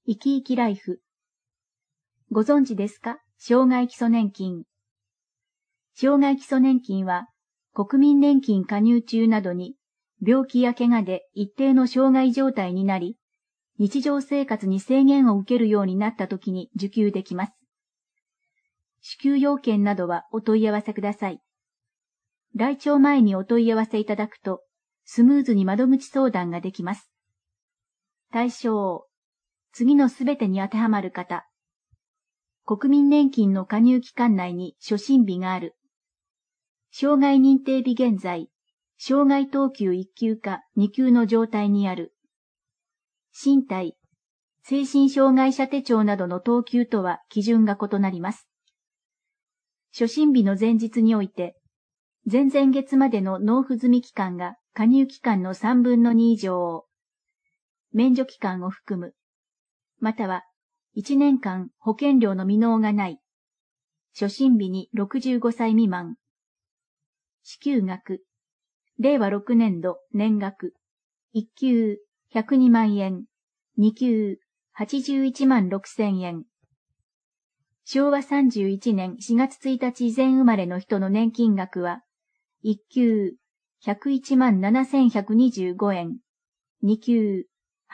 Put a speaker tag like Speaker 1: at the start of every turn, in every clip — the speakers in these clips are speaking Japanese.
Speaker 1: 生き生きライフ。ご存知ですか？障害基礎年金。障害基礎年金は、国民年金加入中などに、病気や怪我で一定の障害状態になり、日常生活に制限を受けるようになったときに受給できます。支給要件などはお問い合わせください。来庁前にお問い合わせいただくと、スムーズに窓口相談ができます。対象、次のすべてに当てはまる方。国民年金の加入期間内に初診日がある。障害認定日現在、障害等級1級か2級の状態にある。身体、精神障害者手帳などの等級とは基準が異なります。初診日の前日において、前々月までの納付済期間が加入期間の3分の2以上を、免除期間を含む、または1年間保険料の未納がない、初診日に65歳未満。支給額、令和6年度年額、1級102万円、2級81万6千円。昭和31年4月1日以前生まれの人の年金額は、1級101万7125円、2級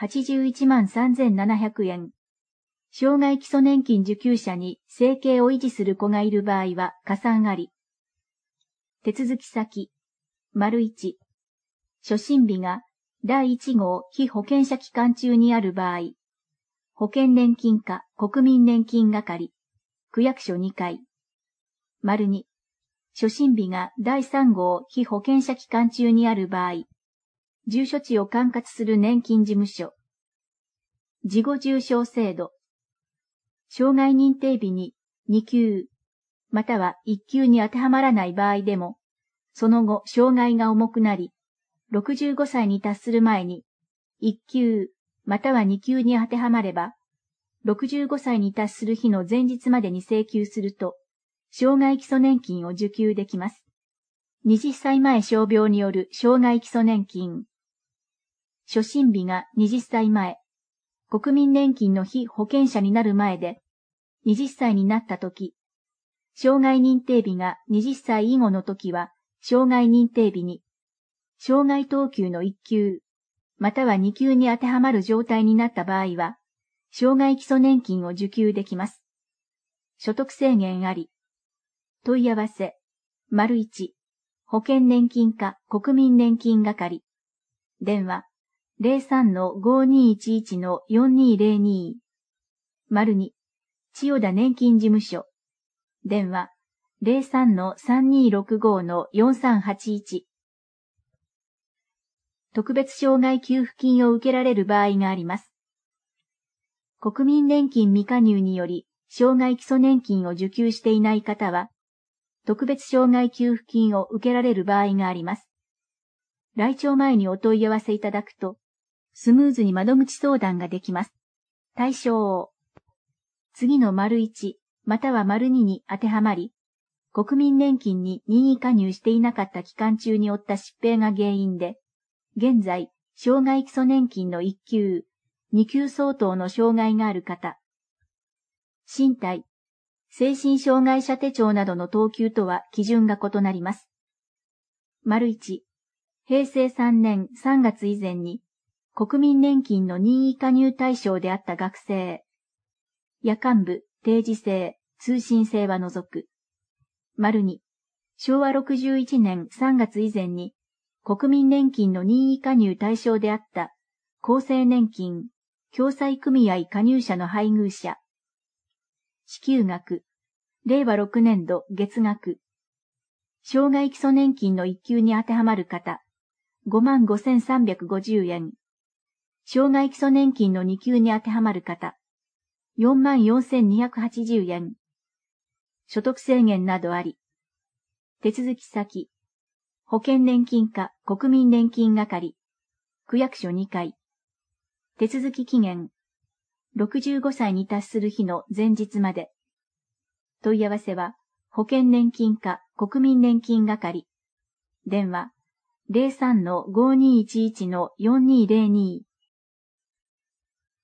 Speaker 1: 81万3700円。障害基礎年金受給者に生計を維持する子がいる場合は加算あり。手続き先、1、初診日が第1号被保険者期間中にある場合、保険年金課国民年金係、区役所2階。2、初診日が第3号被保険者期間中にある場合、住所地を管轄する年金事務所。事後重症制度。障害認定日に2級、または1級に当てはまらない場合でも、その後障害が重くなり、65歳に達する前に、1級、または2級に当てはまれば、65歳に達する日の前日までに請求すると、障害基礎年金を受給できます。20歳前傷病による障害基礎年金。初診日が20歳前、国民年金の被保険者になる前で、20歳になったとき、障害認定日が20歳以後のときは、障害認定日に、障害等級の1級、または2級に当てはまる状態になった場合は、障害基礎年金を受給できます。所得制限あり。問い合わせ、1、保険年金課国民年金係。電話、03-5211-4202。2、千代田年金事務所。電話、03-3265-4381。特別障害給付金を受けられる場合があります。国民年金未加入により、障害基礎年金を受給していない方は、特別障害給付金を受けられる場合があります。来庁前にお問い合わせいただくと、スムーズに窓口相談ができます。対象、次の1、または2に当てはまり、国民年金に任意加入していなかった期間中に負った疾病が原因で、現在、障害基礎年金の1級、2級相当の障害がある方。身体、精神障害者手帳などの等級とは基準が異なります。1、平成3年3月以前に、国民年金の任意加入対象であった学生。夜間部、定時制、通信制は除く。2、昭和61年3月以前に、国民年金の任意加入対象であった厚生年金、共済組合加入者の配偶者。支給額、令和6年度月額。障害基礎年金の1級に当てはまる方、55,350円。障害基礎年金の2級に当てはまる方、44,280円。所得制限などあり。手続き先、保険年金課国民年金係、区役所2階。手続き期限、65歳に達する日の前日まで。問い合わせは、保険年金課国民年金係。電話、03-5211-4202。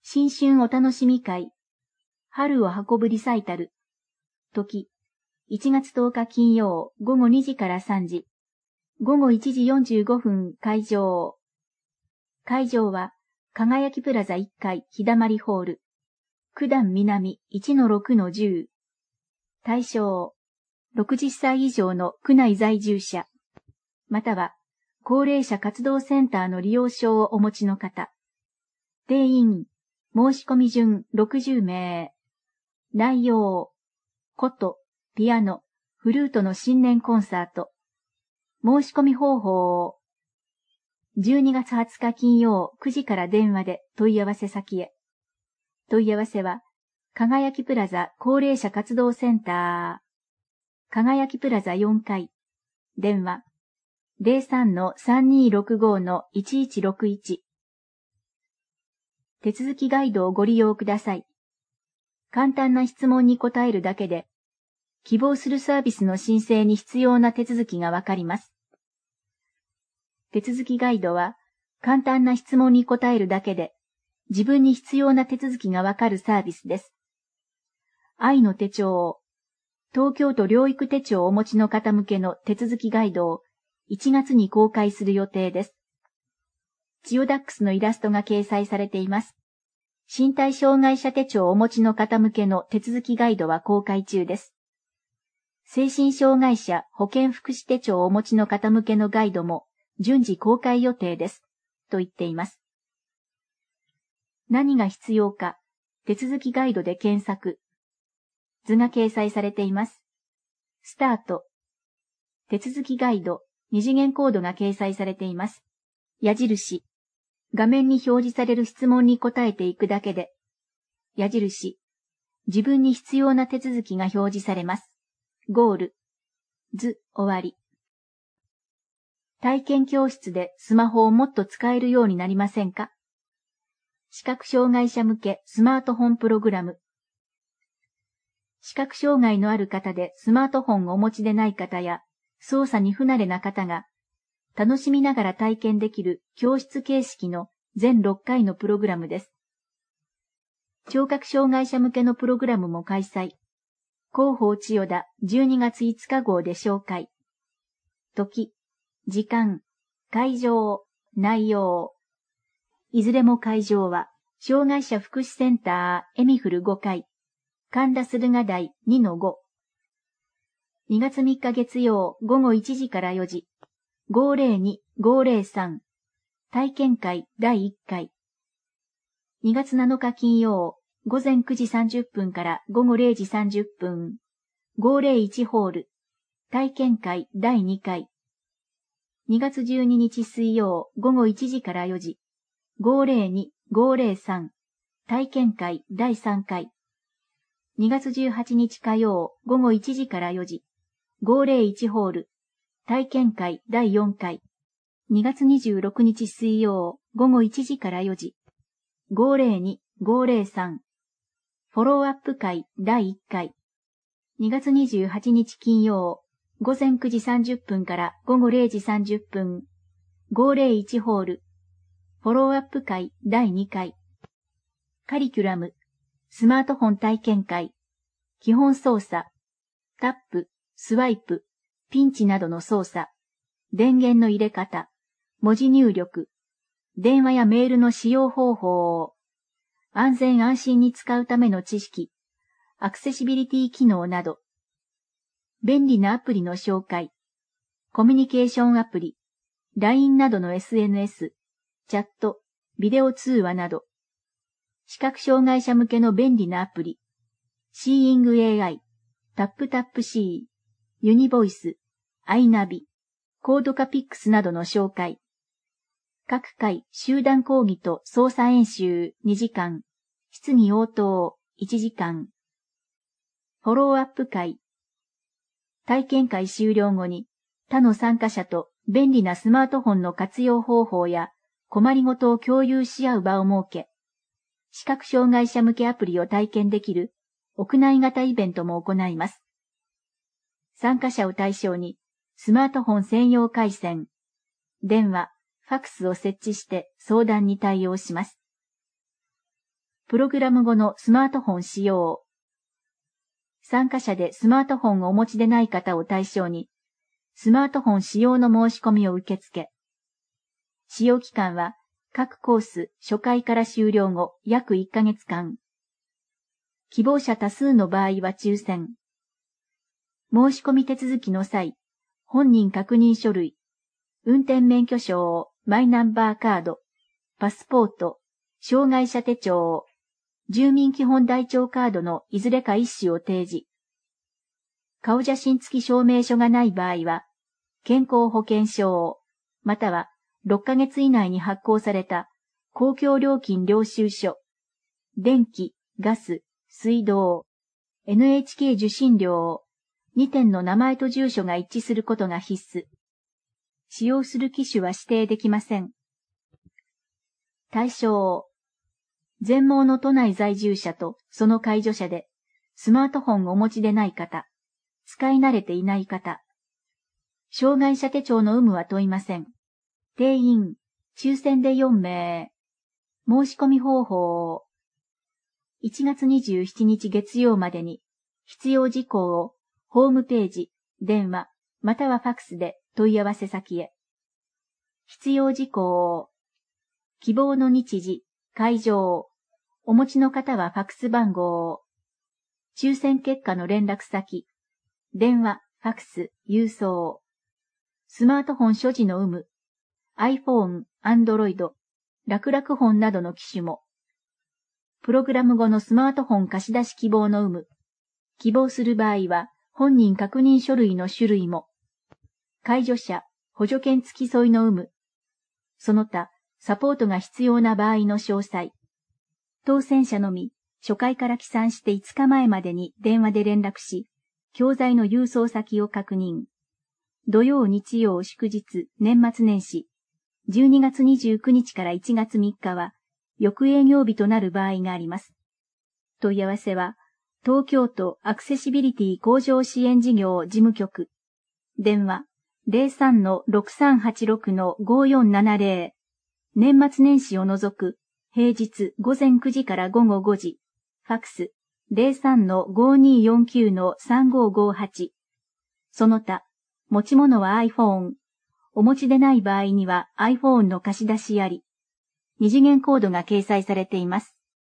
Speaker 1: 新春お楽しみ会、春を運ぶリサイタル、時、1月10日金曜午後2時から3時、午後1時45分会場。会場は、輝きプラザ1階日だまりホール、九段南 1-6-10。対象、60歳以上の区内在住者、または、高齢者活動センターの利用証をお持ちの方。定員、申し込み順60名。内容、琴、ピアノ、フルートの新年コンサート。申し込み方法、12月20日金曜9時から電話で問い合わせ先へ。問い合わせは、輝きプラザ高齢者活動センター。輝きプラザ4階。電話、03-3265-1161。手続きガイドをご利用ください。簡単な質問に答えるだけで、希望するサービスの申請に必要な手続きがわかります。手続きガイドは、簡単な質問に答えるだけで、自分に必要な手続きがわかるサービスです。愛の手帳、東京都療育手帳をお持ちの方向けの手続きガイドを1月に公開する予定です。チオダックスのイラストが掲載されています。身体障害者手帳をお持ちの方向けの手続きガイドは公開中です。精神障害者保健福祉手帳をお持ちの方向けのガイドも順次公開予定です。と言っています。何が必要か、手続きガイドで検索。図が掲載されています。スタート。手続きガイド、二次元コードが掲載されています。矢印。画面に表示される質問に答えていくだけで、矢印。自分に必要な手続きが表示されます。ゴール。図、終わり。体験教室でスマホをもっと使えるようになりませんか？視覚障害者向けスマートフォンプログラム。視覚障害のある方でスマートフォンをお持ちでない方や操作に不慣れな方が楽しみながら体験できる教室形式の全6回のプログラムです。聴覚障害者向けのプログラムも開催。広報千代田12月5日号で紹介。時、時間、会場、内容。いずれも会場は障害者福祉センターエミフル5階。神田駿河台 2-5。2月3日月曜午後1時から4時。502-503。体験会第1回。2月7日金曜午前9時30分から午後0時30分。501ホール。体験会第2回。2月12日水曜午後1時から4時。502-503。体験会第3回。2月18日火曜午後1時から4時。501ホール。体験会第4回。2月26日水曜午後1時から4時。502-503。フォローアップ会第1回。2月28日金曜午前9時30分から午後0時30分。501ホール。フォローアップ会第2回。カリキュラム。スマートフォン体験会。基本操作。タップ、スワイプ、ピンチなどの操作。電源の入れ方。文字入力。電話やメールの使用方法。安全安心に使うための知識。アクセシビリティ機能など。便利なアプリの紹介。コミュニケーションアプリ。LINE などの SNS。チャット、ビデオ通話など。視覚障害者向けの便利なアプリ。Seeing AI、タップタップ C、ユニボイス、アイナビ、コードカピックスなどの紹介。各回集団講義と操作演習2時間。質疑応答1時間。フォローアップ会。体験会終了後に他の参加者と便利なスマートフォンの活用方法や困りごとを共有し合う場を設け、視覚障害者向けアプリを体験できる屋内型イベントも行います。参加者を対象にスマートフォン専用回線、電話、ファクスを設置して相談に対応します。 プログラム後のスマートフォン使用。参加者でスマートフォンをお持ちでない方を対象に、スマートフォン使用の申し込みを受け付け。使用期間は、各コース初回から終了後約1ヶ月間。希望者多数の場合は抽選。申し込み手続きの際、本人確認書類、運転免許証、マイナンバーカード、パスポート、障害者手帳、住民基本台帳カードのいずれか一種を提示。顔写真付き証明書がない場合は、健康保険証、または6ヶ月以内に発行された公共料金領収書、電気、ガス、水道、NHK 受信料、2点の名前と住所が一致することが必須。使用する機種は指定できません。対象。全盲の都内在住者とその介助者で、スマートフォンをお持ちでない方、使い慣れていない方。障害者手帳の有無は問いません。定員、抽選で4名。申し込み方法。1月27日月曜までに、必要事項をホームページ、電話、またはファックスで問い合わせ先へ。必要事項。希望の日時、会場。お持ちの方はファックス番号。抽選結果の連絡先。電話、ファックス、郵送。スマートフォン所持の有無。iPhone、Android、楽々本などの機種も。プログラム後のスマートフォン貸し出し希望の有無。希望する場合は、本人確認書類の種類も。介助者、補助券付き添いの有無。その他、サポートが必要な場合の詳細。当選者のみ、初回から起算して5日前までに電話で連絡し、教材の郵送先を確認。土曜、日曜、祝日、年末年始、12月29日から1月3日は、翌営業日となる場合があります。問い合わせは、東京都アクセシビリティ向上支援事業事務局。電話、03-6386-5470。年末年始を除く、平日午前9時から午後5時。ファックス、03-5249-3558。その他、持ち物は iPhone。お持ちでない場合には iPhone の貸し出しあり。二次元コードが掲載されています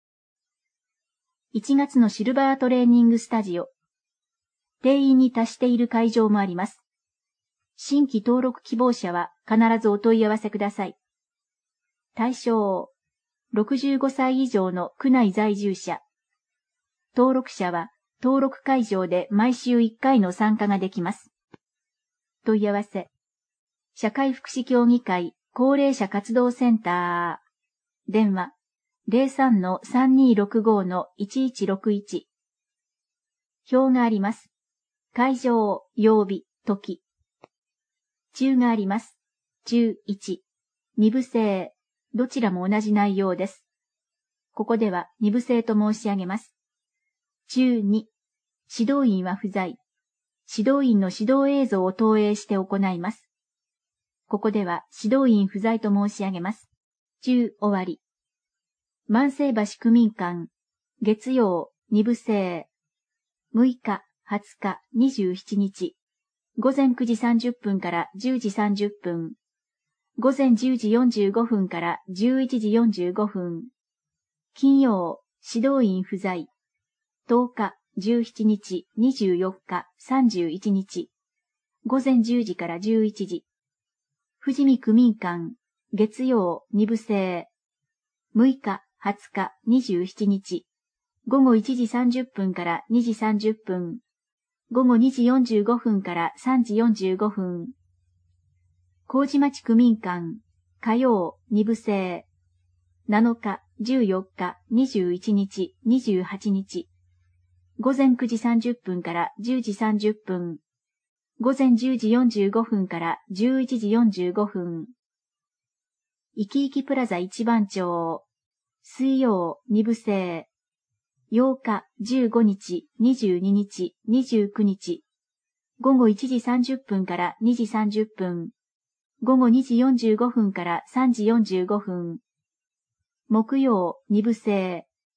Speaker 1: 。1月のシルバートレーニングスタジオ。定員に達している会場もあります。新規登録希望者は必ずお問い合わせください。対象。65歳以上の区内在住者。登録者は登録会場で毎週1回の参加ができます。問い合わせ。社会福祉協議会高齢者活動センター。電話。03-3265-1161。表があります。会場、曜日、時。中があります。中1。二部制。どちらも同じ内容です。ここでは二部制と申し上げます。中2。指導員は不在。指導員の指導映像を投影して行います。ここでは指導員不在と申し上げます。中終わり。万世橋区民館、月曜、二部制。6日、20日、27日。午前9時30分から10時30分。午前10時45分から11時45分。金曜、指導員不在。10日、17日、24日、31日。午前10時から11時。富士見区民館、月曜、二部制。6日、20日、27日。午後1時30分から2時30分。午後2時45分から3時45分。麹町区民館、火曜、二部制。7日、14日、21日、28日。午前9時30分から10時30分。午前10時45分から11時45分。いきいきプラザ一番町。水曜、二部制。8日、15日、22日、29日。午後1時30分から2時30分。午後2時45分から3時45分。木曜、二部制。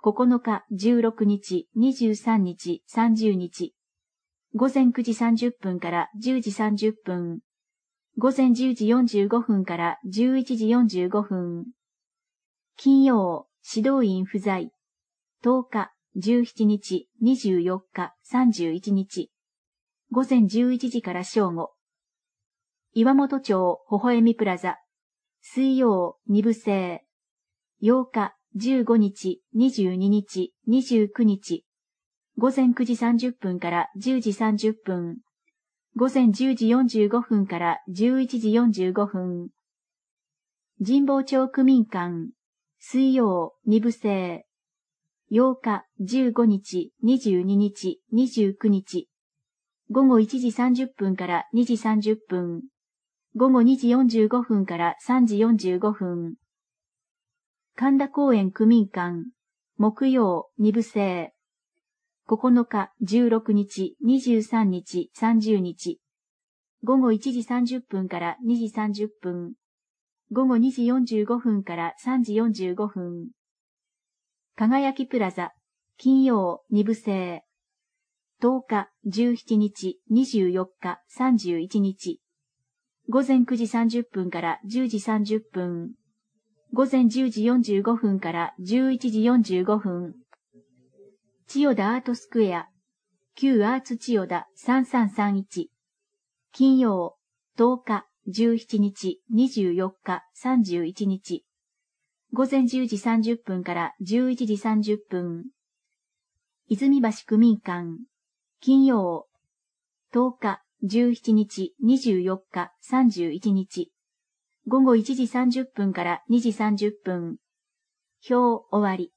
Speaker 1: 9日、16日、23日、30日。午前9時30分から10時30分。午前10時45分から11時45分。金曜、指導員不在。10日、17日、24日、31日。午前11時から正午。岩本町微笑みプラザ。水曜、2部制。8日、15日、22日、29日。午前9時30分から10時30分。午前10時45分から11時45分。神保町区民館。水曜、2部制。8日、15日、22日、29日。午後1時30分から2時30分。午後2時45分から3時45分。神田公園区民館。木曜、2部制。9日、16日、23日、30日。午後1時30分から2時30分。午後2時45分から3時45分。輝きプラザ。金曜、2部制。10日、17日、24日、31日。午前9時30分から10時30分。午前10時45分から11時45分。千代田アートスクエア。旧アーツ千代田3331。金曜、10日、17日、24日、31日。午前10時30分から11時30分。泉橋区民館。金曜、10日、17日、24日、31日。午後1時30分から2時30分。表終わり。